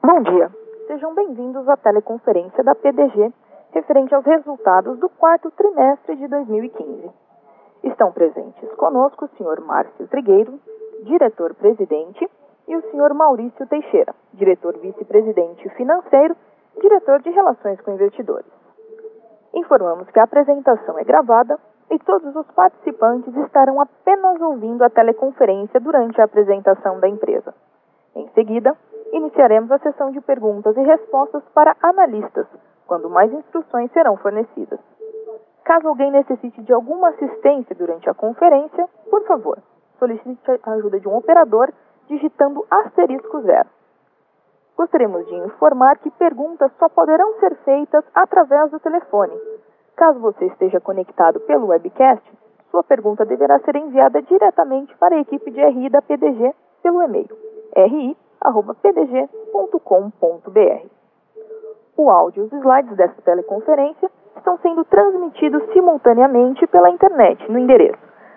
Bom dia, sejam bem-vindos à teleconferência da PDG referente aos resultados do quarto trimestre de 2015. Estão presentes conosco o Sr. Márcio Trigueiro, diretor-presidente, e o Sr. Maurício Teixeira, diretor vice-presidente financeiro, diretor de Relações com Investidores. Informamos que a apresentação é gravada e todos os participantes estarão apenas ouvindo a teleconferência durante a apresentação da empresa. Em seguida, iniciaremos a sessão de perguntas e respostas para analistas, quando mais instruções serão fornecidas. Caso alguém necessite de alguma assistência durante a conferência, por favor, solicite a ajuda de um operador digitando *0. Gostaríamos de informar que perguntas só poderão ser feitas através do telefone. Caso você esteja conectado pelo webcast, sua pergunta deverá ser enviada diretamente para a equipe de RI da PDG pelo e-mail ri@pdg.com.br. O áudio e os slides desta teleconferência estão sendo transmitidos simultaneamente pela internet no endereço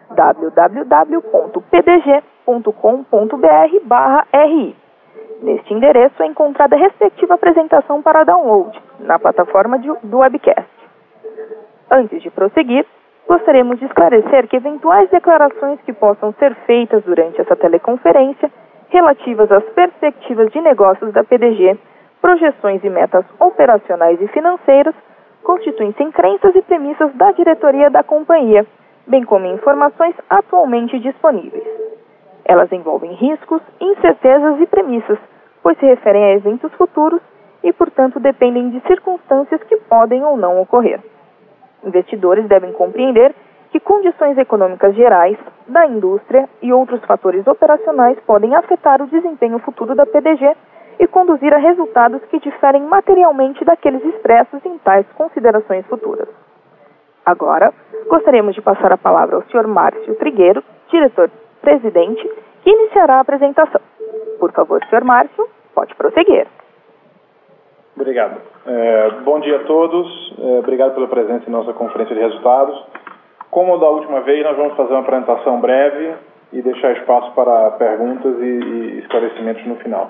www.pdg.com.br/ri. Neste endereço é encontrada a respectiva apresentação para download na plataforma do webcast. Antes de prosseguir, gostaríamos de esclarecer que eventuais declarações que possam ser feitas durante essa teleconferência relativas às perspectivas de negócios da PDG, projeções e metas operacionais e financeiras, constituem-se em crenças e premissas da diretoria da companhia, bem como informações atualmente disponíveis. Elas envolvem riscos, incertezas e premissas, pois se referem a eventos futuros e, portanto, dependem de circunstâncias que podem ou não ocorrer. Investidores devem compreender que condições econômicas gerais, da indústria e outros fatores operacionais podem afetar o desempenho futuro da PDG e conduzir a resultados que diferem materialmente daqueles expressos em tais considerações futuras. Agora, gostaríamos de passar a palavra ao Sr. Márcio Trigueiro, diretor-presidente, que iniciará a apresentação. Por favor, Sr. Márcio, pode prosseguir. Obrigado. Bom dia a todos. Obrigado pela presença em nossa conferência de resultados. Como da última vez, nós vamos fazer uma apresentação breve e deixar espaço para perguntas e esclarecimentos no final.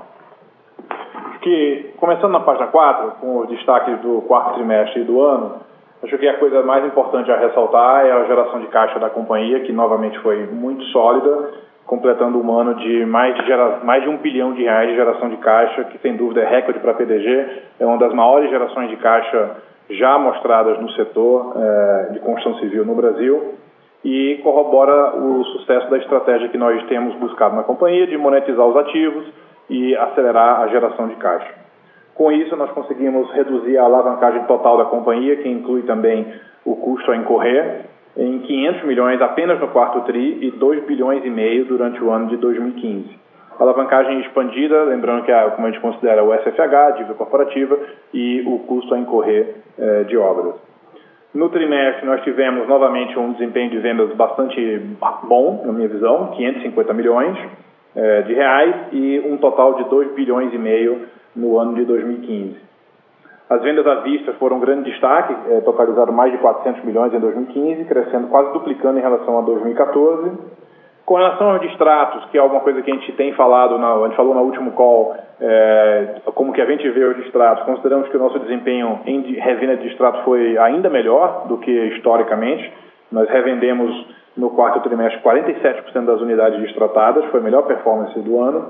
Começando na página 4, com os destaques do quarto trimestre e do ano, acho que a coisa mais importante a ressaltar é a geração de caixa da companhia, que novamente foi muito sólida, completando um ano de mais de R$1 bilhão de geração de caixa, que sem dúvida é recorde para a PDG, é uma das maiores gerações de caixa já mostradas no setor de construção civil no Brasil e corrobora o sucesso da estratégia que nós temos buscado na companhia de monetizar os ativos e acelerar a geração de caixa. Com isso, nós conseguimos reduzir a alavancagem total da companhia, que inclui também o custo a incorrer, em 500 milhões apenas no quarto TRI e 2,5 bilhões durante o ano de 2015. Alavancagem expandida, lembrando que como a gente considera o SFH, dívida corporativa, e o custo a incorrer de obras. No trimestre, nós tivemos novamente um desempenho de vendas bastante bom, na minha visão, 550 milhões de reais e um total de 2,5 bilhões no ano de 2015. As vendas à vista foram um grande destaque, totalizaram mais de 400 milhões em 2015, crescendo, quase duplicando em relação a 2014. Com relação aos distratos, que é alguma coisa que a gente tem falado, a gente falou no último call, como que a gente vê os distratos, consideramos que o nosso desempenho em revenda de distratos foi ainda melhor do que historicamente. Nós revendemos no quarto trimestre 47% das unidades distratadas, foi a melhor performance do ano.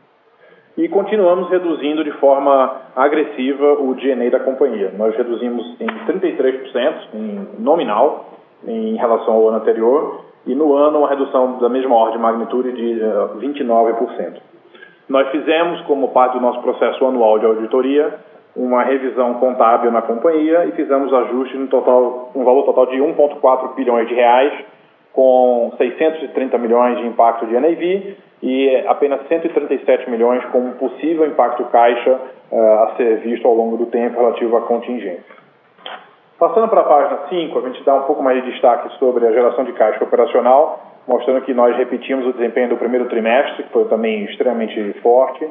E continuamos reduzindo de forma agressiva o G&A da companhia. Nós reduzimos em 33% em nominal em relação ao ano anterior e no ano uma redução da mesma ordem de magnitude de 29%. Nós fizemos, como parte do nosso processo anual de auditoria, uma revisão contábil na companhia e fizemos ajustes um valor total de 1,4 bilhões de reais, com 630 milhões de impacto de NAV e apenas 137 milhões como possível impacto caixa a ser visto ao longo do tempo relativo à contingência. Passando para a página 5, a gente dá um pouco mais de destaque sobre a geração de caixa operacional, mostrando que nós repetimos o desempenho do primeiro trimestre, que foi também extremamente forte,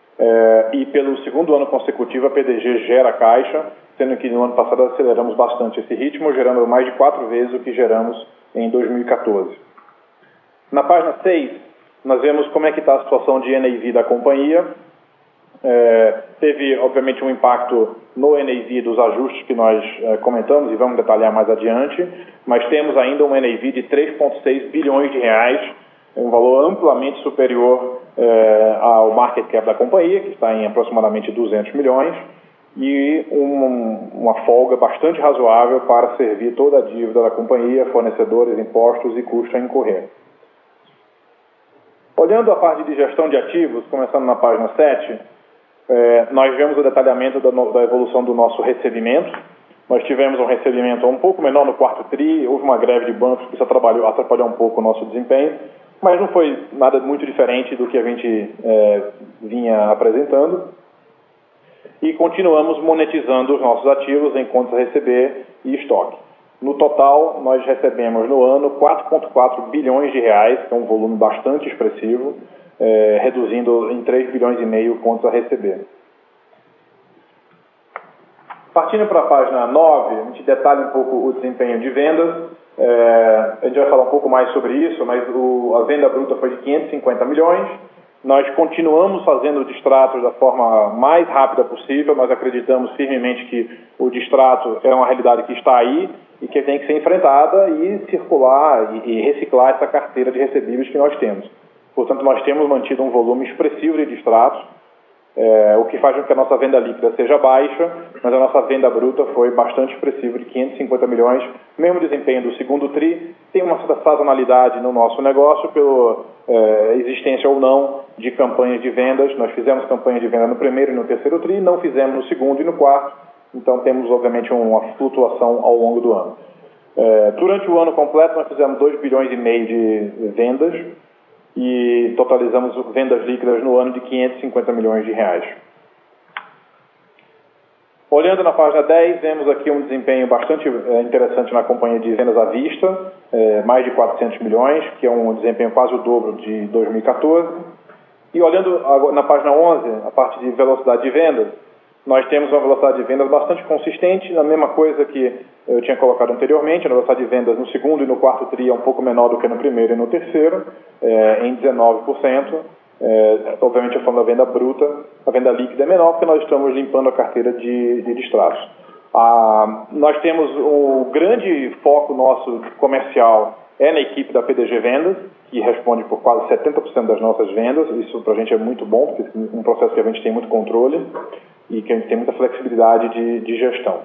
e pelo segundo ano consecutivo a PDG gera caixa, sendo que no ano passado aceleramos bastante esse ritmo, gerando mais de 4 vezes o que geramos em 2014. Na página 6, nós vemos como é que está a situação de NAV da companhia. Teve, obviamente, um impacto no NAV dos ajustes que nós comentamos e vamos detalhar mais adiante, mas temos ainda um NAV de 3,6 bilhões de reais, um valor amplamente superior ao market cap da companhia, que está em aproximadamente 200 milhões, e uma folga bastante razoável para servir toda a dívida da companhia, fornecedores, impostos e custos a incorrer. Olhando a parte de gestão de ativos, começando na página 7, nós vemos o detalhamento da evolução do nosso recebimento. Nós tivemos um recebimento um pouco menor no quarto TRI, houve uma greve de bancos que isso atrapalhou um pouco o nosso desempenho, mas não foi nada muito diferente do que a gente vinha apresentando. E continuamos monetizando os nossos ativos em contas a receber e estoque. No total, nós recebemos no ano 4,4 bilhões de reais, que é um volume bastante expressivo, reduzindo em 3 bilhões e meio contas a receber. Partindo para a página 9, a gente detalha um pouco o desempenho de vendas. A gente vai falar um pouco mais sobre isso, mas a venda bruta foi de 550 milhões. Nós continuamos fazendo o distrato da forma mais rápida possível. Nós acreditamos firmemente que o distrato é uma realidade que está aí e que tem que ser enfrentada e circular e reciclar essa carteira de recebíveis que nós temos. Portanto, nós temos mantido um volume expressivo de distratos, o que faz com que a nossa venda líquida seja baixa, mas a nossa venda bruta foi bastante expressiva, de 550 milhões. Mesmo desempenho do segundo TRI, tem uma certa sazonalidade no nosso negócio, pela existência ou não de campanhas de vendas. Nós fizemos campanha de venda no primeiro e no terceiro TRI, não fizemos no segundo e no quarto, então temos, obviamente, uma flutuação ao longo do ano. Durante o ano completo, nós fizemos 2 bilhões e meio de vendas, e totalizamos vendas líquidas no ano de 550 milhões de reais. Olhando na página 10, vemos aqui um desempenho bastante interessante na companhia de vendas à vista, mais de 400 milhões, que é um desempenho quase o dobro de 2014. E olhando na página 11, a parte de velocidade de vendas, nós temos uma velocidade de vendas bastante consistente, a mesma coisa que eu tinha colocado anteriormente. A velocidade de vendas no segundo e no quarto TRI é um pouco menor do que no primeiro e no terceiro, em 19%. Obviamente, eu falo da venda bruta, a venda líquida é menor porque nós estamos limpando a carteira de distratos. Nós temos o grande foco nosso comercial na equipe da PDG Vendas, que responde por quase 70% das nossas vendas. Isso para a gente é muito bom, porque é um processo que a gente tem muito controle e que a gente tem muita flexibilidade de gestão.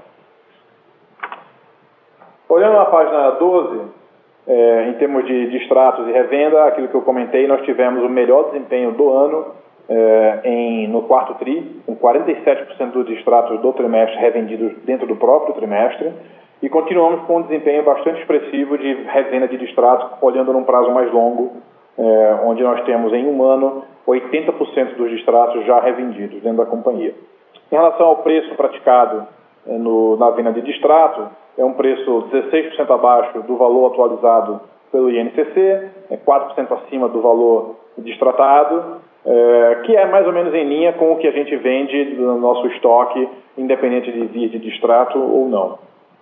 Olhando na página 12, em termos de distratos e revenda, aquilo que eu comentei, nós tivemos o melhor desempenho do ano no quarto TRI, com 47% dos distratos do trimestre revendidos dentro do próprio trimestre, e continuamos com um desempenho bastante expressivo de revenda de distratos, olhando num prazo mais longo, onde nós temos em um ano 80% dos distratos já revendidos dentro da companhia. Em relação ao preço praticado na venda de distrato, é um preço 16% abaixo do valor atualizado pelo INCC, 4% acima do valor distratado, que é mais ou menos em linha com o que a gente vende no nosso estoque, independente de vir de distrato ou não.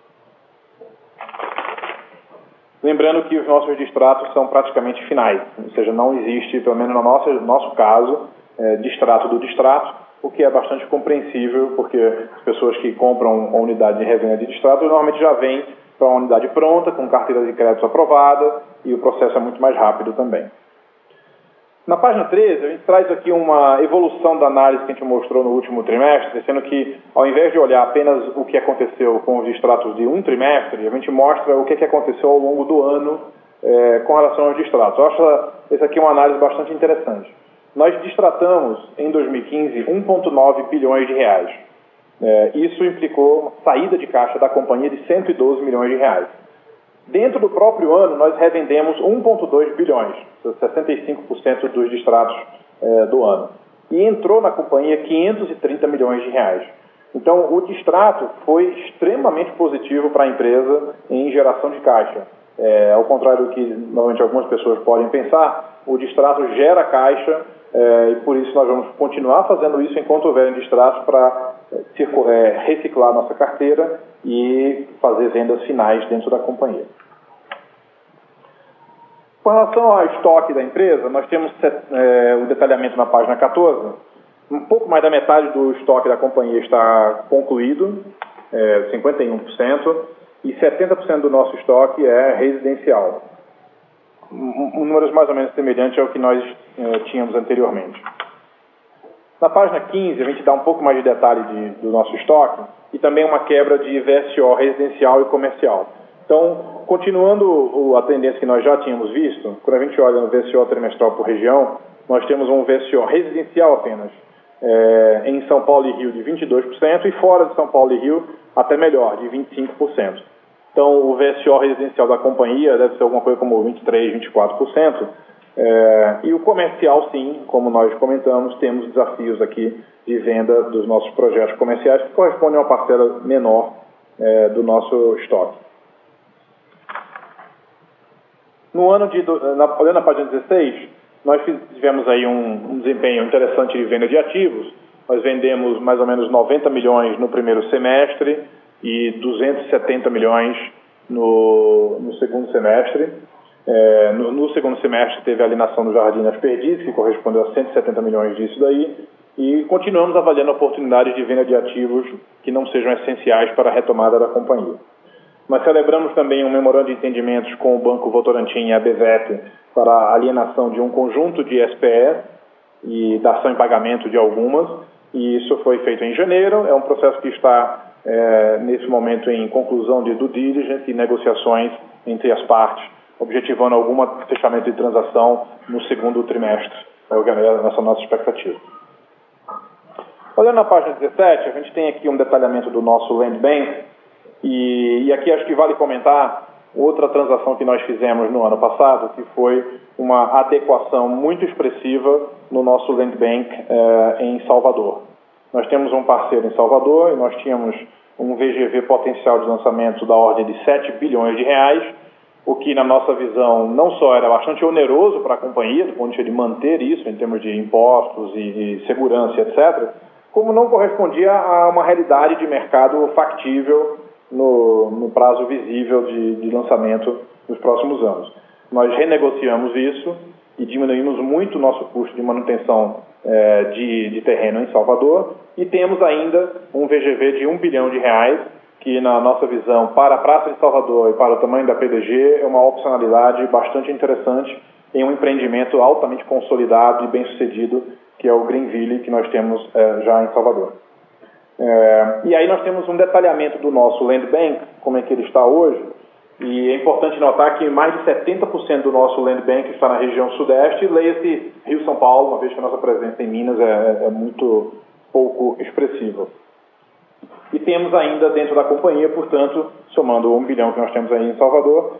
Lembrando que os nossos distratos são praticamente finais, ou seja, não existe, pelo menos no nosso caso, distrato do distrato, o que é bastante compreensível, porque as pessoas que compram a unidade de revenda de distrato normalmente já vêm para uma unidade pronta, com carteira de crédito aprovada, e o processo é muito mais rápido também. Na página 13, a gente traz aqui uma evolução da análise que a gente mostrou no último trimestre, sendo que, ao invés de olhar apenas o que aconteceu com os distratos de um trimestre, a gente mostra o que aconteceu ao longo do ano com relação aos distratos. Eu acho essa aqui uma análise bastante interessante. Nós distratamos, em 2015, 1,9 bilhões de reais. Isso implicou saída de caixa da companhia de 112 milhões de reais. Dentro do próprio ano, nós revendemos 1,2 bilhões, 65% dos distratos do ano. E entrou na companhia 530 milhões de reais. Então, o distrato foi extremamente positivo para a empresa em geração de caixa. Ao contrário do que normalmente algumas pessoas podem pensar, o distrato gera caixa e por isso nós vamos continuar fazendo isso enquanto houver distratos para reciclar nossa carteira e fazer vendas finais dentro da companhia. Com relação ao estoque da empresa, nós temos o detalhamento na página 14. Um pouco mais da metade do estoque da companhia está concluído, 51%, e 70% do nosso estoque é residencial. Números mais ou menos semelhantes ao que nós tínhamos anteriormente. Na página 15, a gente dá um pouco mais de detalhe do nosso estoque e também uma quebra de VSO residencial e comercial. Então, continuando a tendência que nós já tínhamos visto, quando a gente olha no VSO trimestral por região, nós temos um VSO residencial apenas em São Paulo e Rio de 22% e fora de São Paulo e Rio até melhor, de 25%. Então, o VSO residencial da companhia deve ser alguma coisa como 23%, 24%. E o comercial, sim, como nós comentamos, temos desafios aqui de venda dos nossos projetos comerciais que correspondem a uma parcela menor do nosso estoque. No ano olhando a página 16, nós tivemos aí um desempenho interessante de venda de ativos. Nós vendemos mais ou menos 90 milhões no primeiro semestre e 270 milhões no segundo semestre. No segundo semestre teve a alienação do Jardim das Perdizes, que correspondeu a 170 milhões disso daí, e continuamos avaliando oportunidades de venda de ativos que não sejam essenciais para a retomada da companhia. Nós celebramos também um memorando de entendimentos com o Banco Votorantim e a BVEP para a alienação de um conjunto de SPE e dação em pagamento de algumas, e isso foi feito em janeiro. É um processo que está, nesse momento, em conclusão de due diligence e negociações entre as partes, objetivando algum fechamento de transação no segundo trimestre. Essa é a nossa expectativa. Olhando na página 17, a gente tem aqui um detalhamento do nosso Land Bank, e aqui acho que vale comentar outra transação que nós fizemos no ano passado, que foi uma adequação muito expressiva no nosso Land Bank em Salvador. Nós temos um parceiro em Salvador e nós tínhamos um VGV potencial de lançamento da ordem de 7 bilhões de reais, o que, na nossa visão, não só era bastante oneroso para a companhia, do ponto de vista de manter isso em termos de impostos e segurança, etc., como não correspondia a uma realidade de mercado factível no prazo visível de lançamento nos próximos anos. Nós renegociamos isso e diminuímos muito o nosso custo de manutenção de terreno em Salvador e temos ainda um VGV de 1 bilhão de reais, que na nossa visão, para a Praça de Salvador e para o tamanho da PDG, é uma opcionalidade bastante interessante em um empreendimento altamente consolidado e bem-sucedido, que é o Greenville, que nós temos já em Salvador. E aí nós temos um detalhamento do nosso Land Bank, como é que ele está hoje, e é importante notar que mais de 70% do nosso Land Bank está na região sudeste, leia-se Rio-São Paulo, uma vez que a nossa presença em Minas é muito pouco expressiva. E temos ainda dentro da companhia, portanto, somando 1 bilhão que nós temos aí em Salvador,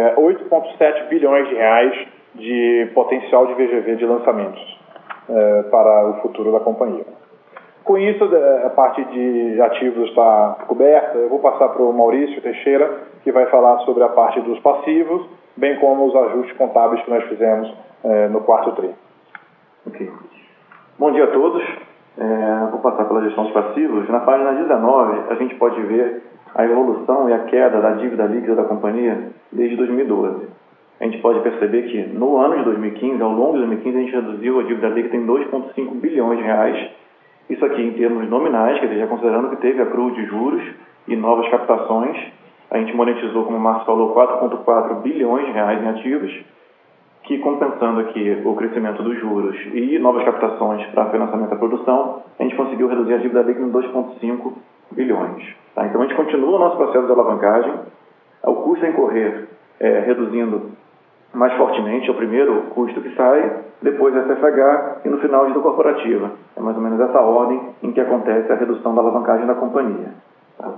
8,7 bilhões de reais de potencial de VGV de lançamentos para o futuro da companhia. Com isso, a parte de ativos está coberta. Eu vou passar para o Maurício Teixeira, que vai falar sobre a parte dos passivos, bem como os ajustes contábeis que nós fizemos no quarto tri. Ok. Bom dia a todos. Vou passar pela gestão dos passivos. Na página 19, a gente pode ver a evolução e a queda da dívida líquida da companhia desde 2012. A gente pode perceber que no ano de 2015, ao longo de 2015, a gente reduziu a dívida líquida em 2,5 bilhões de reais. Isso aqui em termos nominais, quer dizer, considerando que teve acrúo de juros e novas captações, a gente monetizou, como o Márcio falou, 4,4 bilhões de reais em ativos, que compensando aqui o crescimento dos juros e novas captações para financiamento da produção, a gente conseguiu reduzir a dívida líquida em 2,5 bilhões. Tá? Então a gente continua o nosso processo de alavancagem, o custo a incorrer reduzindo mais fortemente, é o primeiro custo que sai, depois a SFH e no final a dívida corporativa. É mais ou menos essa ordem em que acontece a redução da alavancagem da companhia. Tá?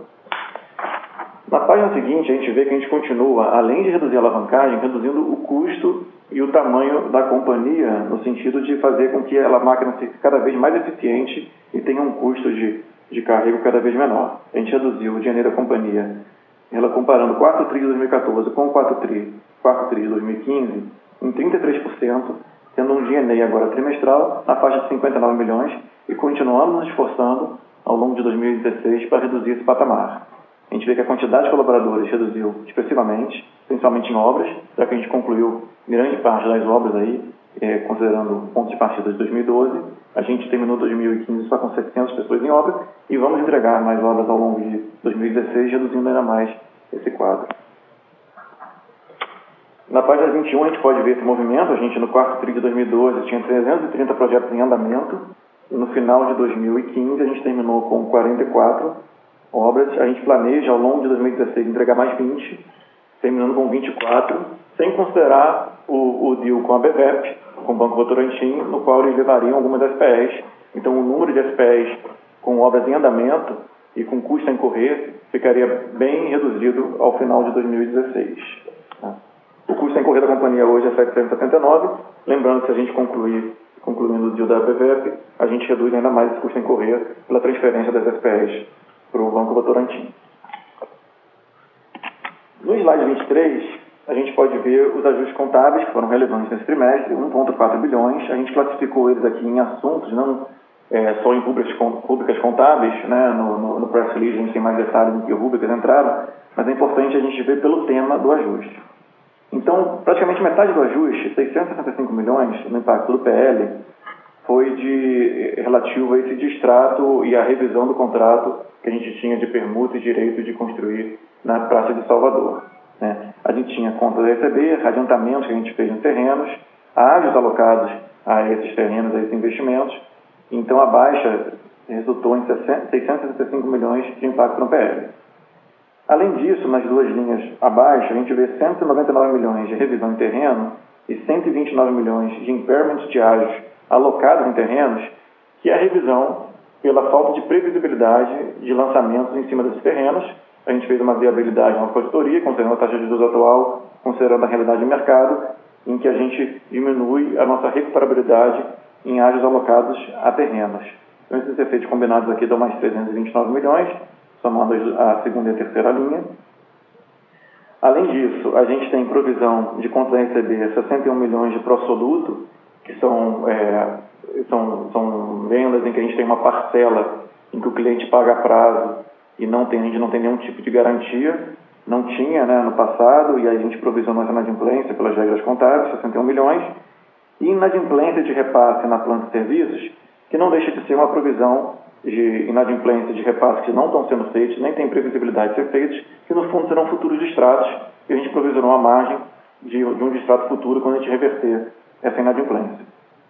Na página seguinte, a gente vê que a gente continua, além de reduzir a alavancagem, reduzindo o custo e o tamanho da companhia, no sentido de fazer com que a máquina seja cada vez mais eficiente e tenha um custo de carrego cada vez menor. A gente reduziu o dinheiro da companhia, ela comparando 4 TRI de 2014 com 4 TRI de 2015, em 33%, tendo um G&A agora trimestral na faixa de 59 milhões e continuamos nos esforçando ao longo de 2016 para reduzir esse patamar. A gente vê que a quantidade de colaboradores reduziu expressivamente, principalmente em obras, já que a gente concluiu grande parte das obras aí considerando o ponto de partida de 2012. A gente terminou 2015 só com 700 pessoas em obra e vamos entregar mais obras ao longo de 2016, reduzindo ainda mais esse quadro. Na página 21 a gente pode ver esse movimento. A gente no quarto TRI de 2012 tinha 330 projetos em andamento e no final de 2015 a gente terminou com 44 obras. A gente planeja ao longo de 2016 entregar mais 20, terminando com 24, sem considerar o deal com a BVEP, com o Banco Votorantim, no qual eles levariam algumas SPEs. Então o número de SPEs com obras em andamento e com custo a incorrer ficaria bem reduzido ao final de 2016. O custo a incorrer da companhia hoje é 779, lembrando que se a gente concluindo o deal da BVEP, a gente reduz ainda mais esse custo a incorrer pela transferência das SPEs para o Banco Votorantim. No slide 23, a gente pode ver os ajustes contábeis que foram relevantes nesse trimestre, 1,4 bilhões. A gente classificou eles aqui em assuntos, não só em rúbricas contábeis, né? No press release a gente tem mais detalhes do que rúbricas entraram, mas é importante a gente ver pelo tema do ajuste. Então, praticamente metade do ajuste, 665 milhões, no impacto do PL, foi relativo a esse distrato e a revisão do contrato que a gente tinha de permuta e direito de construir na Praça de Salvador. Né? A gente tinha contas a receber, adiantamentos que a gente fez em terrenos, ágios alocados a esses terrenos, a esses investimentos. Então, a baixa resultou em 665 milhões de impacto no PL. Além disso, nas duas linhas abaixo, a gente vê 199 milhões de revisão em terreno e 129 milhões de impairment de ágios alocados em terrenos, que é a revisão pela falta de previsibilidade de lançamentos em cima desses terrenos. A gente fez uma viabilidade na auditoria, considerando a taxa de juros atual, considerando a realidade de mercado, em que a gente diminui a nossa recuperabilidade em áreas alocadas a terrenos. Então, esses efeitos combinados aqui dão mais 329 milhões, somando a segunda e a terceira linha. Além disso, a gente tem provisão de contas a receber 61 milhões de prosoluto, que são vendas em que a gente tem uma parcela em que o cliente paga a prazo e a gente não tem nenhum tipo de garantia. Não tinha, né, no passado, e a gente provisionou essa inadimplência pelas regras contábeis, 61 milhões. E inadimplência de repasse na planta de serviços, que não deixa de ser uma provisão de inadimplência de repasses que não estão sendo feitos, nem tem previsibilidade de ser feitos, que no fundo serão futuros distratos, e a gente provisionou a margem de um distrato futuro quando a gente reverter essa inadimplência.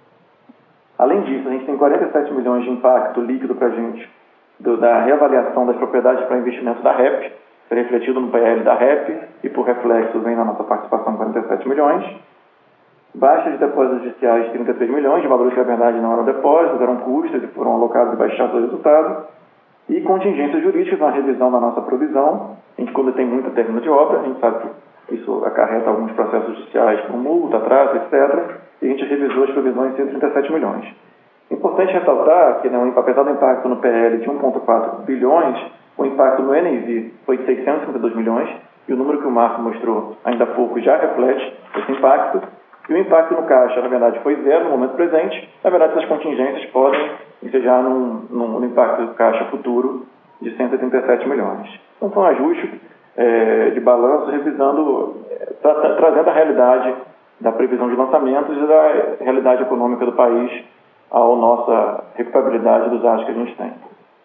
Além disso, a gente tem 47 milhões de impacto líquido para a gente da reavaliação das propriedades para investimento da REP, refletido no PL da REP, e por reflexo vem na nossa participação 47 milhões. Baixa de depósitos judiciais, 33 milhões, de valores que, na verdade, não eram depósitos, eram custas e foram alocados e baixados ao resultado. E contingências jurídicas, uma revisão da nossa provisão. A gente, quando tem muita término de obra, a gente sabe que isso acarreta alguns processos judiciais, como multa, atraso, etc. E a gente revisou as provisões em 137 milhões. Importante ressaltar que, né, apesar do impacto no PL de 1,4 bilhões, o impacto no NAV foi de 652 milhões, e o número que o Marco mostrou ainda há pouco já reflete esse impacto. E o impacto no caixa, na verdade, foi zero no momento presente. Na verdade, essas contingências podem ensejar no impacto do caixa futuro de 137 milhões. Então, foi um ajuste de balanço, revisando, trazendo a realidade da previsão de lançamentos e da realidade econômica do país à nossa recuperabilidade dos ágios que a gente tem.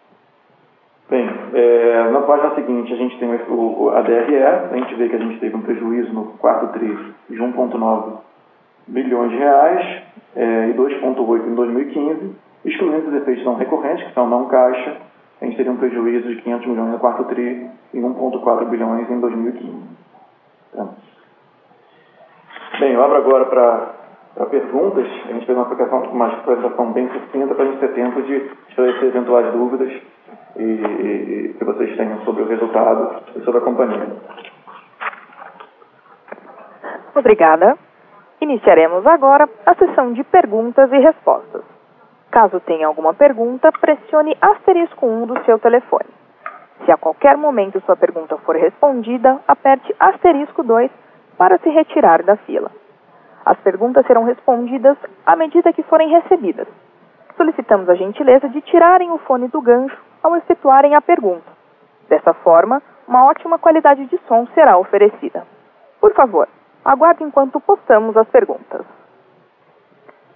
Bem, na página seguinte, a gente tem a DRE. A gente vê que a gente teve um prejuízo no quarto TRI de 1,9 bilhões de reais e 2,8 em 2015, excluindo os efeitos não recorrentes, que são não caixa, a gente teria um prejuízo de 500 milhões no quarto TRI e 1,4 bilhões em 2015. Então, bem, eu abro agora para perguntas. A gente fez uma apresentação bem sucinta para a gente ter tempo de esclarecer eventuais dúvidas e que vocês tenham sobre o resultado e sobre a companhia. Obrigada. Iniciaremos agora a sessão de perguntas e respostas. Caso tenha alguma pergunta, pressione *1 do seu telefone. Se a qualquer momento sua pergunta for respondida, aperte *2 para se retirar da fila. As perguntas serão respondidas à medida que forem recebidas. Solicitamos a gentileza de tirarem o fone do gancho ao efetuarem a pergunta. Dessa forma, uma ótima qualidade de som será oferecida. Por favor, aguarde enquanto postamos as perguntas.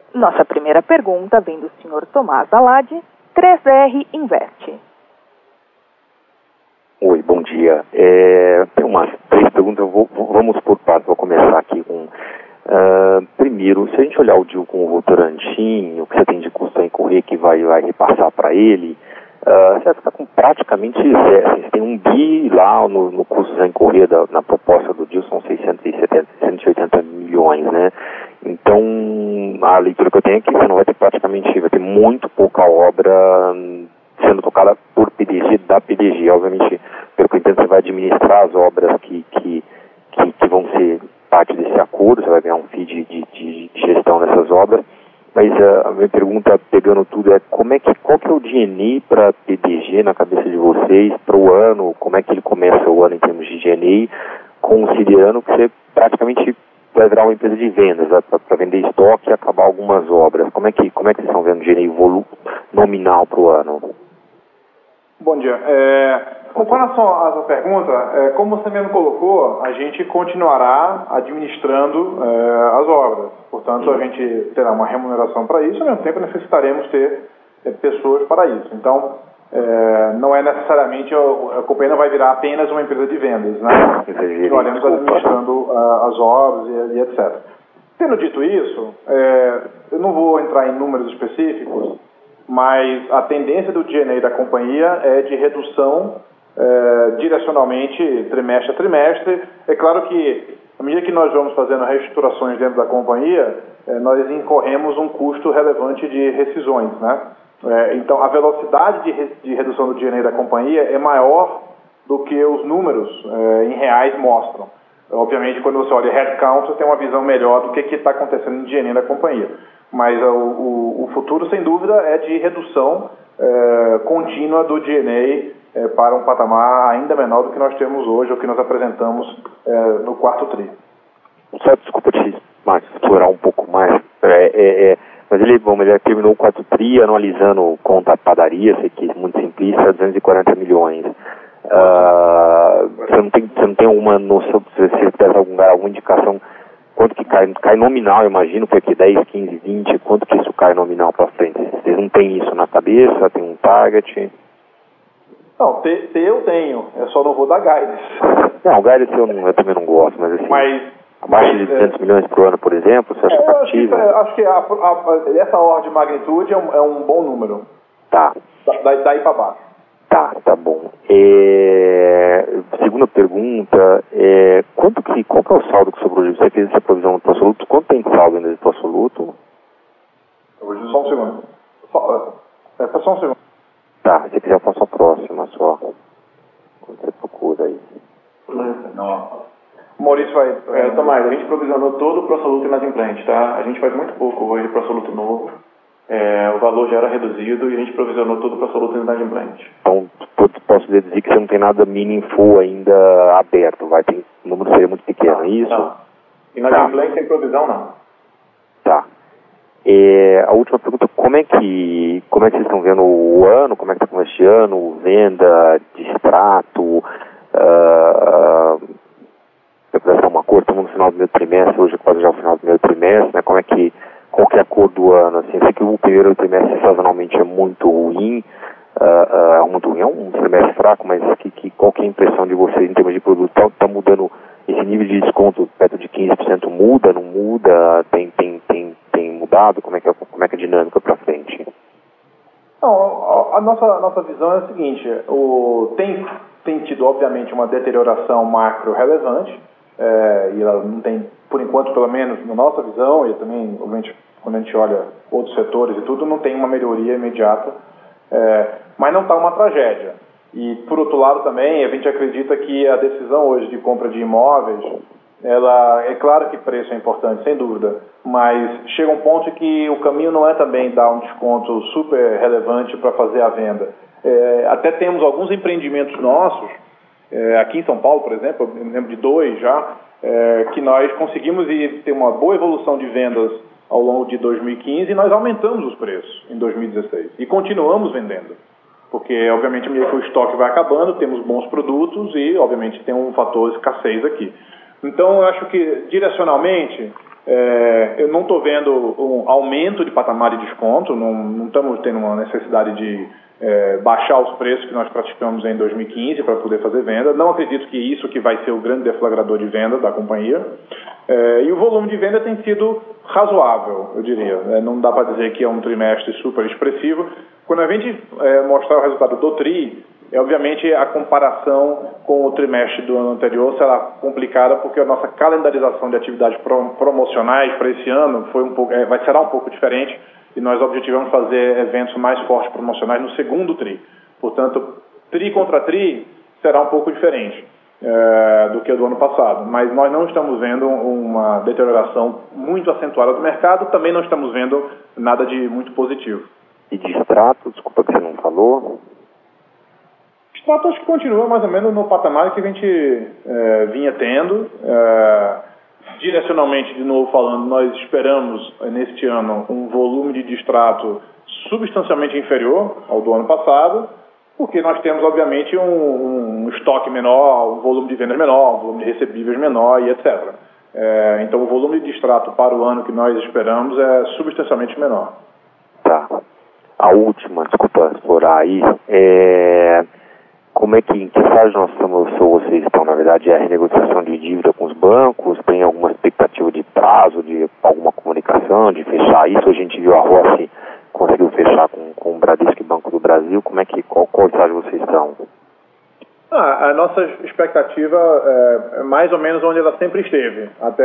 Nossa primeira pergunta vem do Sr. Tomás Alade, 3R Invest. Oi, bom dia. Tem umas 3 perguntas, vamos por partes, vou começar aqui com... primeiro, se a gente olhar o deal com o Votorantim, o que você tem de custo a incorrer que vai repassar para ele, você vai ficar com praticamente zero. Assim, você tem 1 bi lá no custo a incorrer na proposta do deal, são 680 milhões, né? Então, a leitura que eu tenho é que você não vai ter vai ter muito pouca obra sendo tocada por PDG da PDG. Obviamente, pelo que eu entendo, você vai administrar as obras que vão ser parte desse acordo, você vai ganhar um fee de gestão dessas obras. Mas a minha pergunta, pegando tudo, é qual que é o G&A para PDG na cabeça de vocês para o ano? Como é que ele começa o ano em termos de G&A, considerando que você praticamente vai virar uma empresa de vendas, para vender estoque e acabar algumas obras. Como é que vocês estão vendo G&A nominal para o ano? Bom dia. Com relação à sua pergunta, como você mesmo colocou, a gente continuará administrando as obras. Portanto, a gente terá uma remuneração para isso, ao mesmo tempo necessitaremos ter pessoas para isso. Então, não é necessariamente, a companhia não vai virar apenas uma empresa de vendas, né? Continuaremos administrando as obras e etc. Tendo dito isso, eu não vou entrar em números específicos, mas a tendência do G&A da companhia é de redução direcionalmente trimestre a trimestre. É claro que, à medida que nós vamos fazendo reestruturações dentro da companhia, nós incorremos um custo relevante de rescisões, né? Então, a velocidade de redução do G&A da companhia é maior do que os números em reais mostram. Obviamente, quando você olha headcount, você tem uma visão melhor do que está acontecendo em G&A da companhia. Mas o futuro, sem dúvida, é de redução contínua do G&A para um patamar ainda menor do que nós temos hoje, ou que nós apresentamos no quarto tri. Só desculpa te explorar um pouco mais. Mas ele terminou o quarto tri analisando conta padaria, sei que é muito simplista, 240 milhões. Você não tem alguma noção, se você tivesse alguma indicação, quanto que cai nominal, imagino, foi aqui 10, 15, 20, quanto que isso cai nominal para frente? Vocês não têm isso na cabeça, tem um target? Não, eu tenho, eu só não vou dar guidance. Não, guidance eu também não gosto, mas assim, abaixo de 200 milhões por ano, por exemplo, você acha factível? Acho que essa ordem de magnitude é um bom número. Tá. Daí para baixo. Tá bom. Segunda pergunta, qual que é o saldo que sobrou? Você fez essa provisão no Prosoluto, quanto tem saldo ainda de Prosoluto? Só um segundo. Só um segundo. Tá, se você quiser eu faço a próxima só. Quando você procura aí. Não. Maurício vai... Tomás, a gente provisionou todo o Prosoluto inadimplente, tá? A gente faz muito pouco hoje de Prosoluto novo. O valor já era reduzido e a gente provisionou todo o Prosoluto inadimplente. Então, posso deduzir que você não tem nada meaningful ainda aberto, o número seria muito pequeno, é isso? Não. Inadimplente sem provisão, não. Tá. A última pergunta, como é que vocês estão vendo o ano, como é que está com este ano, venda, distrato, se eu pudesse dar uma cor, estamos no final do primeiro trimestre, hoje é quase já o final do primeiro trimestre, né, qual que é a cor do ano, assim, eu sei que o primeiro trimestre sazonalmente é muito ruim, é um trimestre fraco, mas qual que é a impressão de vocês em termos de produto? Está mudando esse nível de desconto perto de 15%, muda, não muda, tem mudado, como é que é a dinâmica para frente? Não, a nossa visão é a seguinte, tem tido obviamente uma deterioração macro relevante, e ela não tem, por enquanto, pelo menos na nossa visão, e também, obviamente, quando a gente olha outros setores e tudo, não tem uma melhoria imediata, mas não está uma tragédia. E, por outro lado, também, a gente acredita que a decisão hoje de compra de imóveis, é claro que preço é importante, sem dúvida, mas chega um ponto que o caminho não é também dar um desconto super relevante para fazer a venda. Até temos alguns empreendimentos nossos, aqui em São Paulo, por exemplo, eu me lembro de 2 já, que nós conseguimos ter uma boa evolução de vendas ao longo de 2015 e nós aumentamos os preços em 2016 e continuamos vendendo. Porque, obviamente, à medida que o estoque vai acabando, temos bons produtos e, obviamente, tem um fator escassez aqui. Então, eu acho que, direcionalmente, Eu não estou vendo um aumento de patamar de desconto, não estamos tendo uma necessidade de baixar os preços que nós praticamos em 2015 para poder fazer venda. Não acredito que isso que vai ser o grande deflagrador de venda da companhia. E o volume de venda tem sido razoável, eu diria. Não dá para dizer que é um trimestre super expressivo. Quando a gente mostrar o resultado do TRI, obviamente a comparação com o trimestre do ano anterior será complicada, porque a nossa calendarização de atividades promocionais para esse ano será um pouco diferente, e nós objetivamos fazer eventos mais fortes promocionais no segundo TRI. Portanto, TRI contra TRI será um pouco diferente do que o do ano passado, mas nós não estamos vendo uma deterioração muito acentuada do mercado, também não estamos vendo nada de muito positivo. E de extrato, desculpa que você não falou. Extrato acho que continua mais ou menos no patamar que a gente vinha tendo. Direcionalmente, de novo falando, nós esperamos neste ano um volume de extrato substancialmente inferior ao do ano passado, porque nós temos, obviamente, um estoque menor, um volume de vendas menor, um volume de recebíveis menor e etc. Então, o volume de extrato para o ano que nós esperamos é substancialmente menor. Tá. A última, desculpa explorar aí, como é que, em que fase nós estamos, ou vocês estão, na verdade, é a renegociação de dívida com os bancos? Tem alguma expectativa de prazo, de alguma comunicação, de fechar isso? A gente viu a Rossi conseguiu fechar com o Bradesco e Banco do Brasil. Como é que, qual estágio vocês estão? A nossa expectativa é mais ou menos onde ela sempre esteve. Até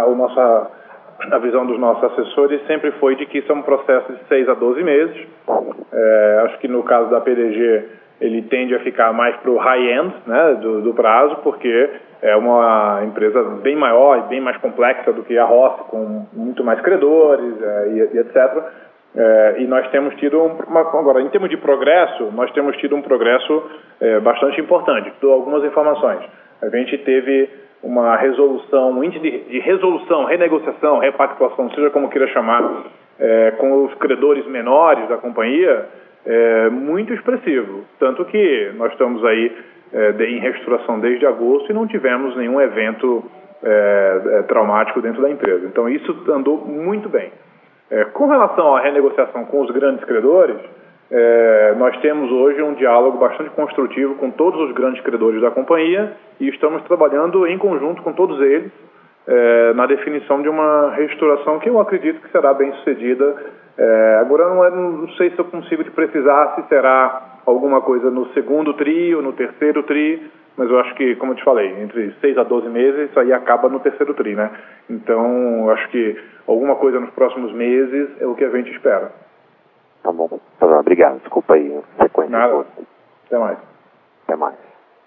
a visão dos nossos assessores sempre foi de que isso é um processo de 6 a 12 meses. Acho que no caso da PDG ele tende a ficar mais para o high-end, né, do prazo, porque é uma empresa bem maior e bem mais complexa do que a Rossi, com muito mais credores e etc. E nós temos tido, agora, em termos de progresso, nós temos tido um progresso bastante importante. Dou algumas informações. A gente teve uma resolução, um índice de resolução, renegociação, repactuação, seja como queira chamar, com os credores menores da companhia, muito expressivo. Tanto que nós estamos aí em reestruturação desde agosto e não tivemos nenhum evento traumático dentro da empresa. Então isso andou muito bem. Com relação à renegociação com os grandes credores, nós temos hoje um diálogo bastante construtivo com todos os grandes credores da companhia e estamos trabalhando em conjunto com todos eles na definição de uma reestruturação que eu acredito que será bem sucedida. Agora não sei se eu consigo te precisar se será alguma coisa no segundo TRI ou no terceiro TRI, mas eu acho que, como eu te falei, entre 6 a 12 meses, isso aí acaba no terceiro TRI, né? Então, eu acho que alguma coisa nos próximos meses é o que a gente espera. Tá bom. Obrigado. Desculpa aí. Sequência. Nada. Até mais. Até mais.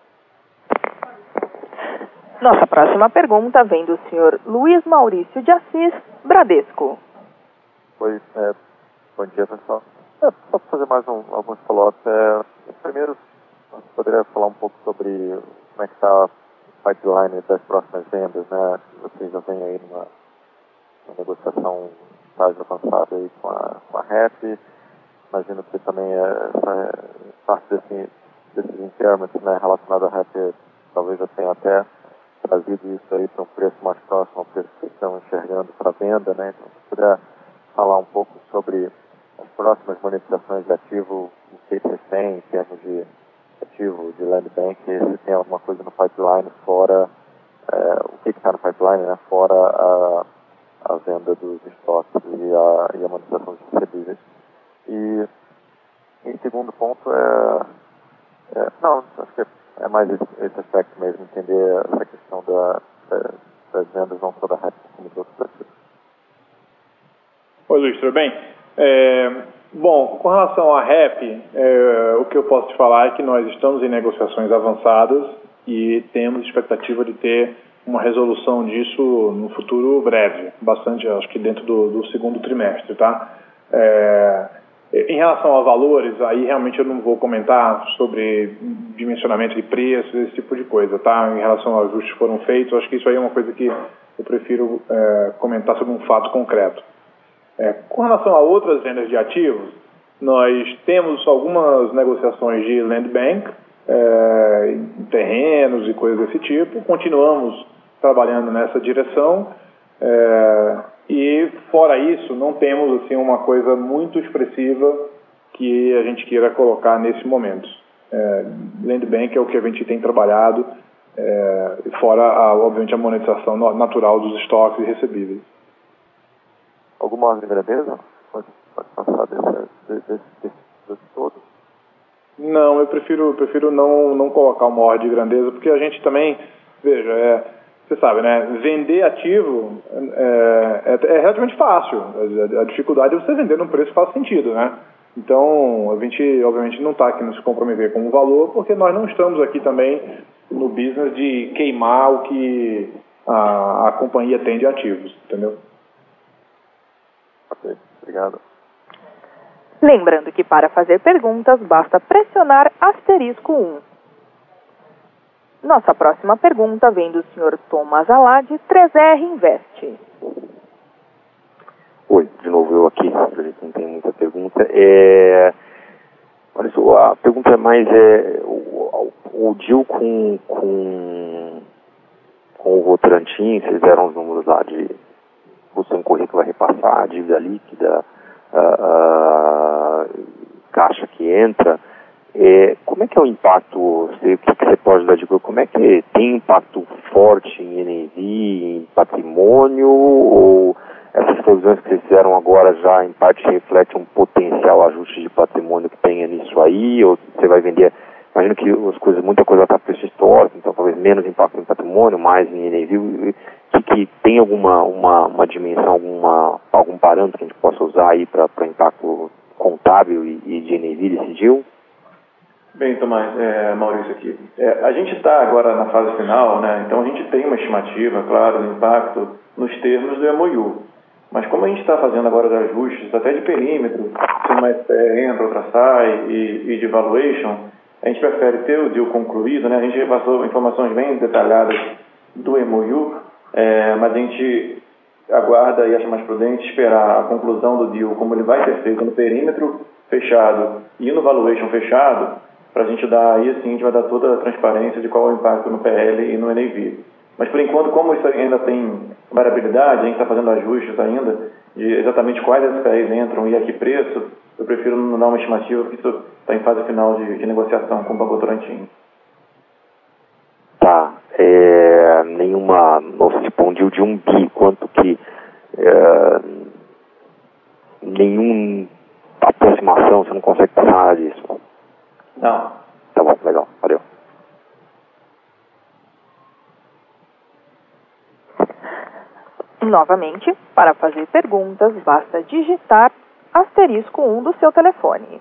Nossa próxima pergunta vem do senhor Luiz Maurício de Assis, Bradesco. Oi, bom dia, pessoal. Só para fazer mais alguns follow-ups. Primeiro, você poderia falar um pouco sobre como é que está o pipeline das próximas vendas, né? Vocês já vêm aí numa negociação estágio avançado aí com a REP. Imagino que também parte desses impairments, né, relacionados à REP, talvez já tenha até trazido isso aí para um preço mais próximo ao preço que vocês estão enxergando para venda, né? Então, se puder falar um pouco sobre as próximas monetizações de ativo, o que vocês têm em termos de ativo de land bank, se tem alguma coisa no pipeline fora, o que está no pipeline, né, fora a venda dos estoques e a monetização dos recebíveis. E em segundo ponto não, acho que é mais esse aspecto mesmo, entender essa questão das vendas não só da REP como dos outros ativos. Oi, Luiz, tudo bem? Bom, com relação à REP, o que eu posso te falar é que nós estamos em negociações avançadas e temos expectativa de ter uma resolução disso no futuro breve, bastante, acho que dentro do segundo trimestre, tá? Em relação a valores, aí realmente eu não vou comentar sobre dimensionamento de preços, esse tipo de coisa, tá? Em relação aos ajustes que foram feitos, acho que isso aí é uma coisa que eu prefiro comentar sobre um fato concreto. Com relação a outras vendas de ativos, nós temos algumas negociações de land bank, terrenos e coisas desse tipo. Continuamos trabalhando nessa direção. E fora isso, não temos assim uma coisa muito expressiva que a gente queira colocar nesse momento. Land Bank é o que a gente tem trabalhado, fora, obviamente, a monetização natural dos estoques e recebíveis. Alguma ordem de grandeza? Pode passar desse todo? Não, eu prefiro não colocar uma ordem de grandeza, porque a gente também, veja, você sabe, né, vender ativo é relativamente fácil. A dificuldade é você vender num preço que faz sentido, né? Então, a gente, obviamente, não está aqui nos comprometer com o valor, porque nós não estamos aqui também no business de queimar o que a companhia tem de ativos, entendeu? Ok, obrigado. Lembrando que para fazer perguntas, basta pressionar *1. Nossa próxima pergunta vem do Sr. Thomas Alad, 3R Invest. Oi, de novo eu aqui, a gente não tem muita pergunta. Olha só, a pergunta é mais o deal com o Votorantim, vocês deram os números lá de custo incorrido que vai repassar, a dívida líquida, caixa que entra. Como é que é o impacto, o que você pode dar de coisa, como é que tem impacto forte em NAV, em patrimônio, ou essas previsões que vocês fizeram agora já em parte refletem um potencial ajuste de patrimônio que tenha nisso aí, ou você vai vender, imagino que muita coisa está a preço histórico, então talvez menos impacto em patrimônio, mais em NAV, que tem uma dimensão, algum parâmetro que a gente possa usar aí para impacto contábil e de NAV desse deal? Bem, Tomás, Maurício aqui. A gente está agora na fase final, né? Então a gente tem uma estimativa, claro, do impacto nos termos do MOU. Mas como a gente está fazendo agora os ajustes, até de perímetro, se uma entra, outra sai, e de valuation, a gente prefere ter o deal concluído, né? A gente passou informações bem detalhadas do MOU, mas a gente aguarda e acha mais prudente esperar a conclusão do deal, como ele vai ser feito no perímetro fechado e no valuation fechado, para a gente dar, aí assim, a gente vai dar toda a transparência de qual é o impacto no PL e no NAV. Mas por enquanto, como isso ainda tem variabilidade, a gente está fazendo ajustes ainda de exatamente quais SPIs entram e a que preço, eu prefiro não dar uma estimativa, porque isso está em fase final de negociação com o Banco Votorantim. Tá, nossa, tipo um deal de 1 bi, quanto que nenhuma aproximação, você não consegue passar nada disso? Não. Tá bom, legal, valeu. Novamente, para fazer perguntas, basta digitar *1 do seu telefone.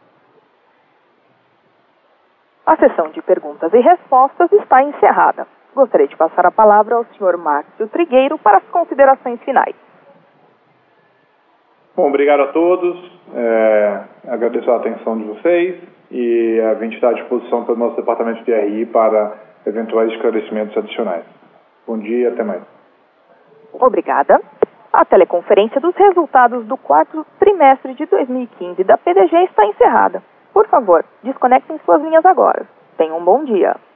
A sessão de perguntas e respostas está encerrada. Gostaria de passar a palavra ao Sr. Márcio Trigueiro para as considerações finais. Bom, obrigado a todos. Agradeço a atenção de vocês e a gente está à disposição pelo nosso departamento de RI para eventuais esclarecimentos adicionais. Bom dia e até mais. Obrigada. A teleconferência dos resultados do 4º trimestre de 2015 da PDG está encerrada. Por favor, desconectem suas linhas agora. Tenham um bom dia.